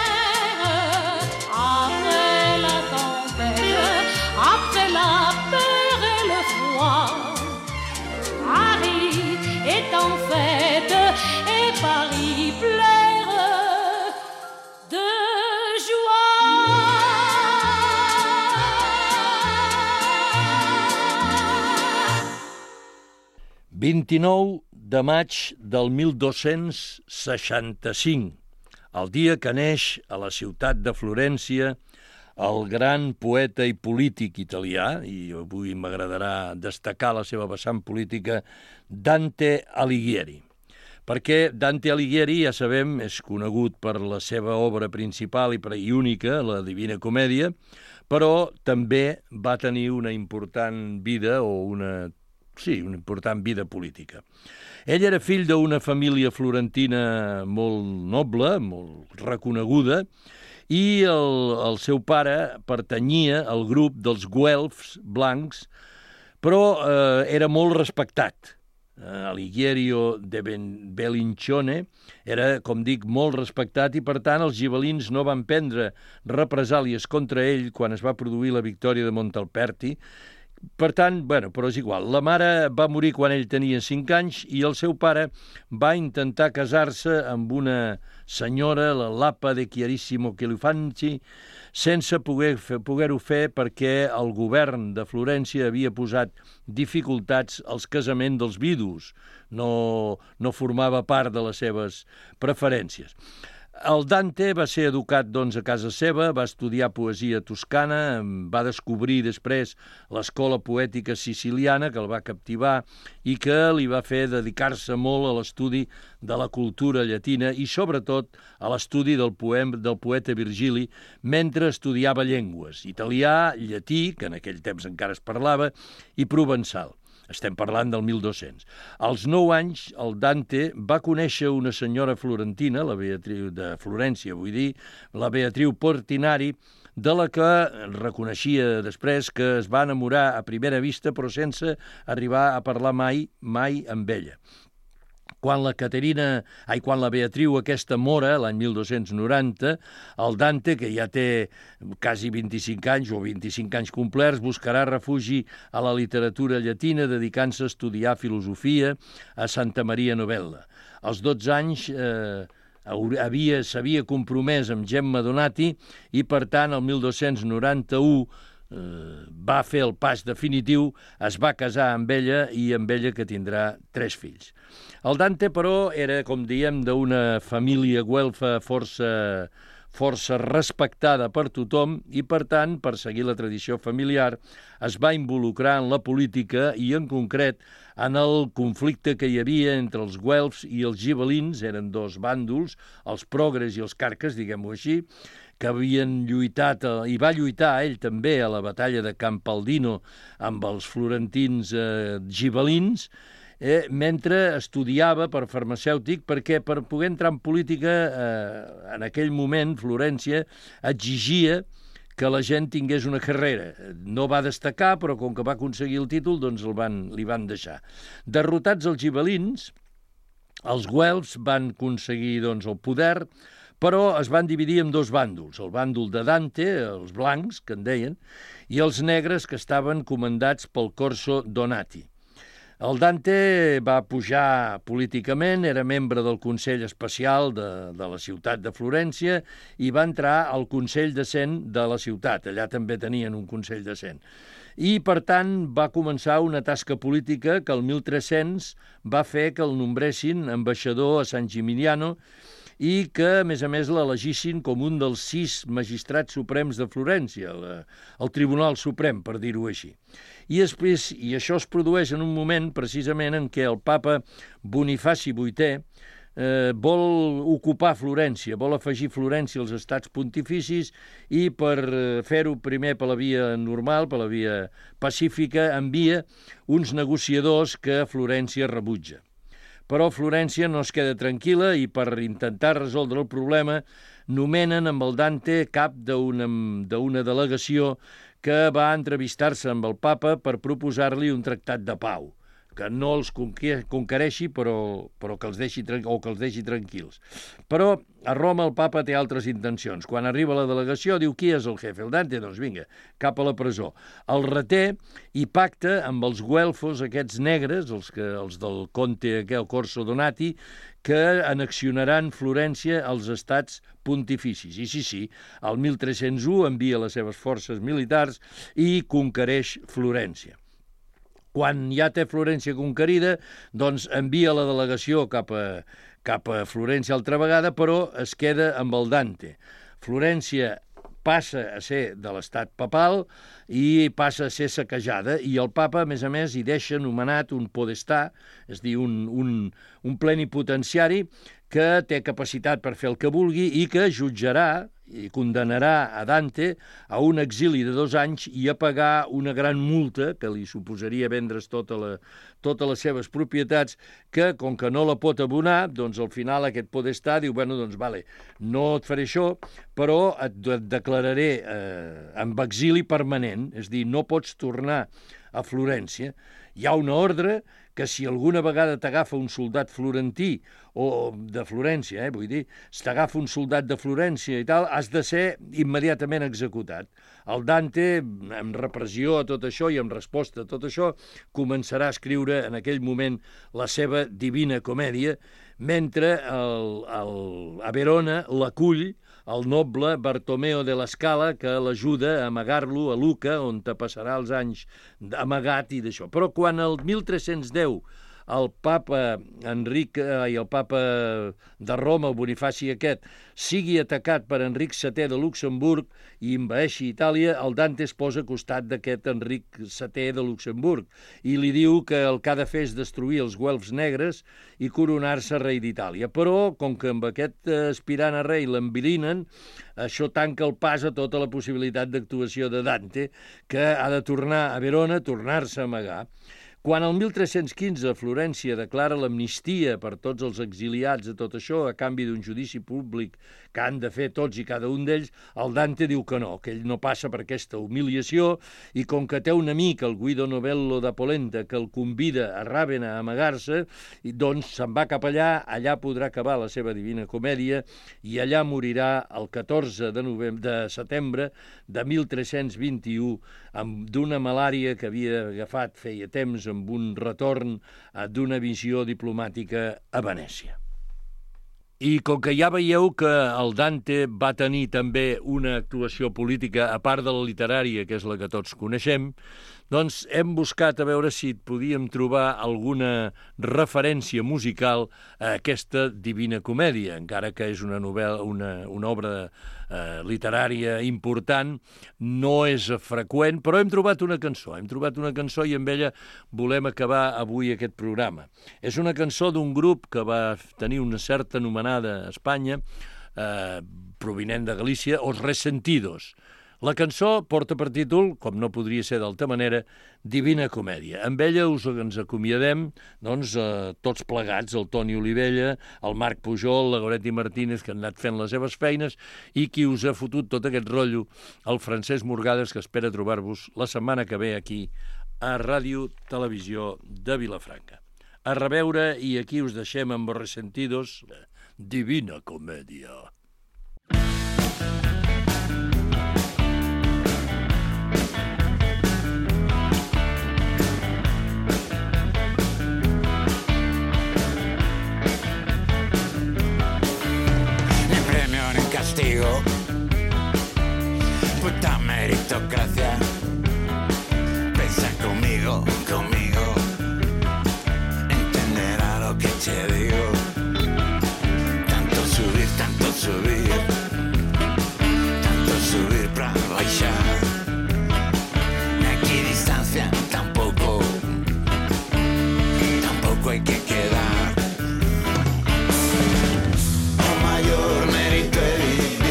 Après la tempête, après la peur et le froid, Paris est en fête et Paris pleure de joie. vint-i-nou de maig del mil dos-cents seixanta-cinc, el dia que neix a la ciutat de Florència el gran poeta i polític italià, i avui m'agradarà destacar la seva vessant política, Dante Alighieri. perquè Dante Alighieri, ja sabem, és conegut per la seva obra principal i, i única, la Divina Comèdia, però també va tenir una important vida o una, sí, una important vida política. Ell era fill d'una família florentina molt noble, molt reconeguda, i el, el seu pare pertanyia al grup dels güelfs blancs, però eh, era molt respectat. Alighiero de Bellinzone era, com dic, molt respectat i, per tant, els gibel·lins no van prendre represàlies contra ell quan es va produir la victòria de Montalperti. Per tant, bueno, però és igual. La mare va morir quan ell tenia cinc anys i el seu pare va intentar casar-se amb una senyora, la Lapa de Chiarissimo Chelifanti, sense poder fer, poder-ho fer perquè el govern de Florència havia posat dificultats als casaments dels vidus. No, no formava part de les seves preferències. El Dante va ser educat doncs, a casa seva, va estudiar poesia toscana, va descobrir després l'escola poètica siciliana, que el va captivar i que li va fer dedicar-se molt a l'estudi de la cultura llatina i, sobretot, a l'estudi del, poem, del poeta Virgili, mentre estudiava llengües, italià, llatí, que en aquell temps encara es parlava, i provençal. Estem parlant del mil dos-cents. Als nou anys, el Dante va conèixer una senyora florentina, la Beatriu de Florència, vull dir, la Beatriu Portinari, de la que reconeixia després que es va enamorar a primera vista, però sense arribar a parlar mai, mai amb ella. Quan la Caterina, ai, quan la Beatriu aquesta mora, l'any mil dos-cents noranta, el Dante, que ja té quasi vint-i-cinc anys o vint-i-cinc anys complerts, buscarà refugi a la literatura llatina, dedicant-se a estudiar filosofia a Santa Maria Novella. Als dotze anys eh, havia, s'havia compromès amb Gemma Donati i, per tant, el mil dos-cents noranta-u eh, va fer el pas definitiu, es va casar amb ella i amb ella que tindrà tres fills. El Dante, però, era, com diem, d'una família güelfa força, força respectada per tothom i, per tant, per seguir la tradició familiar, es va involucrar en la política i, en concret, en el conflicte que hi havia entre els güelfs i els gibel·lins, eren dos bàndols, els progres i els carques, diguem-ho així, que havien lluitat, i va lluitar ell també a la batalla de Campaldino amb els florentins eh, gibel·lins, Eh, mentre estudiava per farmacèutic, perquè per poder entrar en política, eh, en aquell moment, Florència exigia que la gent tingués una carrera. No va destacar, però com que va aconseguir el títol, doncs el van, li van deixar. Derrotats els gibel·lins, els güelfs van aconseguir doncs, el poder, però es van dividir en dos bàndols, el bàndol de Dante, els blancs, que en deien, i els negres, que estaven comandats pel Corso Donati. El Dante va pujar políticament, era membre del Consell Especial de, de la ciutat de Florència i va entrar al Consell de Cent de la ciutat. Allà també tenien un Consell de Cent. I, per tant, va començar una tasca política que el mil tres-cents va fer que el nombressin ambaixador a San Gimignano i que, a més a més, l'elegissin com un dels sis magistrats suprems de Florència, la, el Tribunal Suprem, per dir-ho així. I, després, I això es produeix en un moment, precisament, en què el papa Bonifaci vuitè eh, vol ocupar Florència, vol afegir Florència als estats pontificis i, per fer-ho primer per la via normal, per la via pacífica, envia uns negociadors que Florència rebutja. Però Florència no es queda tranquil·la i, per intentar resoldre el problema, nomenen amb el Dante cap d'una d'una delegació que va entrevistar-se amb el papa per proposar-li un tractat de pau, que no els conquereixi, però, però que els deixi, o que els deixi tranquils. Però a Roma el papa té altres intencions. Quan arriba la delegació diu: qui és el jefe? El Dante? Doncs vinga, cap a la presó. El reté i pacta amb els güelfos, aquests negres, els, que, els del conte aquell Corso Donati, que annexionaran Florència als estats pontificis. I sí, sí, el mil tres-cents u envia les seves forces militars i conquereix Florència. Quan ja té Florència conquerida, doncs envia la delegació cap a, cap a Florència altra vegada, però es queda amb el Dante. Florència passa a ser de l'estat papal i passa a ser saquejada, i el papa, a més a més, hi deixa nomenat un podestà, és a dir, un, un, un plenipotenciari que té capacitat per fer el que vulgui i que jutjarà i condenarà a Dante a un exili de dos anys i a pagar una gran multa que li suposaria vendre's tota la, totes les seves propietats, que, com que no la pot abonar, doncs al final aquest podestà diu, bueno, doncs vale, no et faré això, però et, et declararé eh, amb exili permanent, és a dir, no pots tornar a Florència. Hi ha una ordre que si alguna vegada t'agafa un soldat florentí, o de Florència, eh, vull dir, si t'agafa un soldat de Florència i tal, has de ser immediatament executat. El Dante, amb repressió a tot això i amb resposta a tot això, començarà a escriure en aquell moment la seva Divina Comèdia, mentre el, el, a Verona l'acull el noble Bartomeo de la Scala, que l'ajuda a amagar-lo a Lucca, on te passarà els anys amagat i d'això. Però quan el mil tres-cents deu el papa Enric i el papa de Roma, el Bonifaci aquest, sigui atacat per Enric setè de Luxemburg i envaeixi Itàlia, el Dante es posa a costat d'aquest Enric setè de Luxemburg i li diu que el que ha de fer és destruir els güelfs negres i coronar-se rei d'Itàlia. Però, com que amb aquest aspirant a rei l'envirinen, això tanca el pas a tota la possibilitat d'actuació de Dante, que ha de tornar a Verona, tornar-se a amagar. Quan el mil tres-cents quinze Florència declara l'amnistia per tots els exiliats de tot això, a canvi d'un judici públic que han de fer tots i cada un d'ells, el Dante diu que no, que ell no passa per aquesta humiliació, i com que té un amic, el Guido Novello da Polenta, que el convida a Ràvena a amagar-se, doncs se'n va cap allà, allà podrà acabar la seva Divina Comèdia, i allà morirà el catorze de, novembre, de setembre de mil tres-cents vint-i-u, d'una malària que havia agafat feia temps, amb un retorn d'una visió diplomàtica a Venècia. I com que ja veieu que el Dante va tenir també una actuació política, a part de la literària, que és la que tots coneixem, doncs hem buscat a veure si podíem trobar alguna referència musical a aquesta Divina Comèdia, encara que és una novel·la, una, una obra eh, literària important, no és freqüent, però hem trobat una cançó, hem trobat una cançó i amb ella volem acabar avui aquest programa. És una cançó d'un grup que va tenir una certa anomenada a Espanya, eh, provinent de Galícia, Os Resentidos. La cançó porta per títol, com no podria ser d'altra manera, Divina Comèdia. Amb ella us ens acomiadem, doncs, eh, tots plegats, el Toni Olivella, el Marc Pujol, la Goretti Martínez, que han anat fent les seves feines, i qui us ha fotut tot aquest rotllo, el Francesc Morgades, que espera trobar-vos la setmana que ve aquí a Ràdio Televisió de Vilafranca. A reveure, i aquí us deixem amb Os Resentidos, Divina Comèdia. Castigo, puta meritocracia. Pensa conmigo, conmigo, entenderá lo que te digo. Tanto subir, tanto subir, tanto subir para baixar. Aquí distancia tampoco, tampoco hay que quedar. O mayor mérito es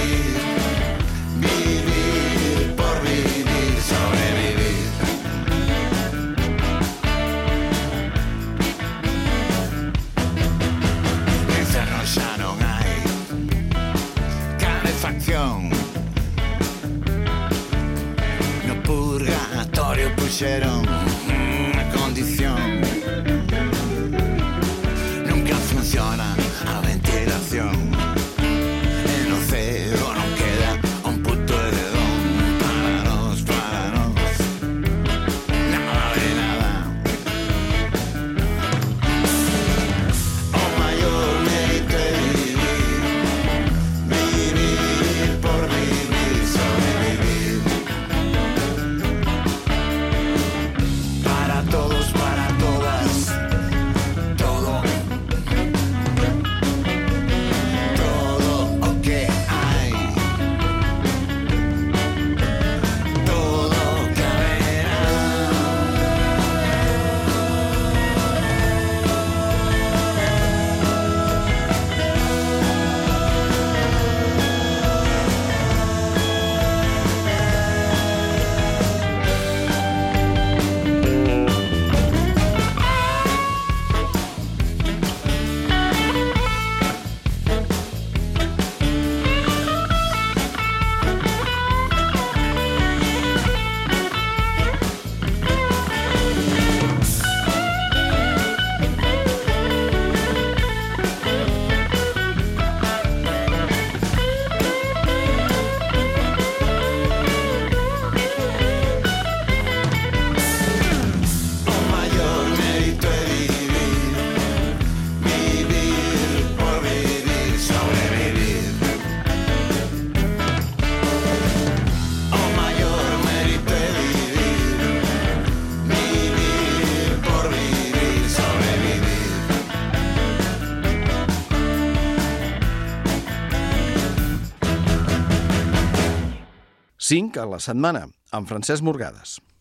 no purgatorio pusieron una condición, nunca funciona la ventilación, en océano no queda un puto heredón para nos, para nos, nada de nada. O mayor mérito es todos para cinc a la setmana, amb Francesc Morgades.